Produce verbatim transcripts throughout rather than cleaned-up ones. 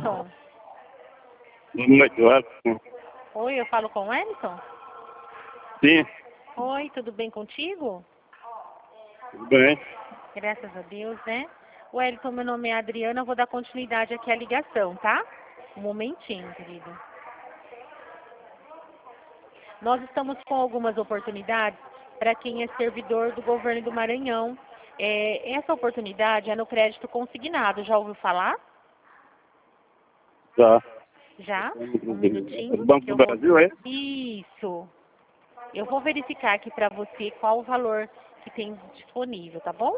Wellington? Boa noite, Wellington. Oi, eu falo com o Wellington? Sim, Oi, tudo bem contigo? tudo bem. Graças a Deus, né? Wellington, meu nome é Adriana, eu vou dar continuidade aqui à ligação, tá? Um momentinho, querido. Nós estamos com algumas oportunidades para quem é servidor do governo do Maranhão. É, essa oportunidade é no crédito consignado, já ouviu falar? Tá. Já? Um O minutinho. Banco que eu do vou... Brasil, é? Isso. Eu vou verificar aqui para você qual o valor que tem disponível, tá bom?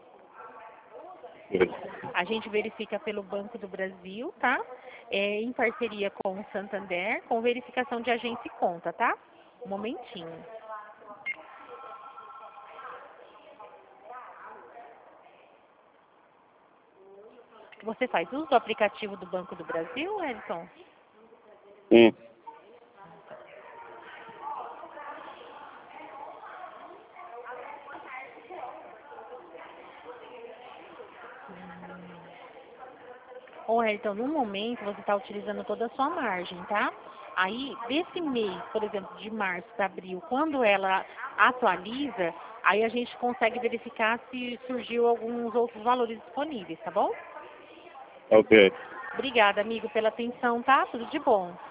A gente verifica pelo Banco do Brasil, tá? É, em parceria com o Santander, com verificação de agência e conta, tá? Um momentinho. Você faz uso do aplicativo do Banco do Brasil, Edson? Sim. Ô, Edson, no momento você está utilizando toda a sua margem, tá? Aí, desse mês, por exemplo, de março para abril, quando ela atualiza, aí a gente consegue verificar se surgiu alguns outros valores disponíveis, tá bom? Ok. Obrigada, amigo, pela atenção, tá? Tudo de bom.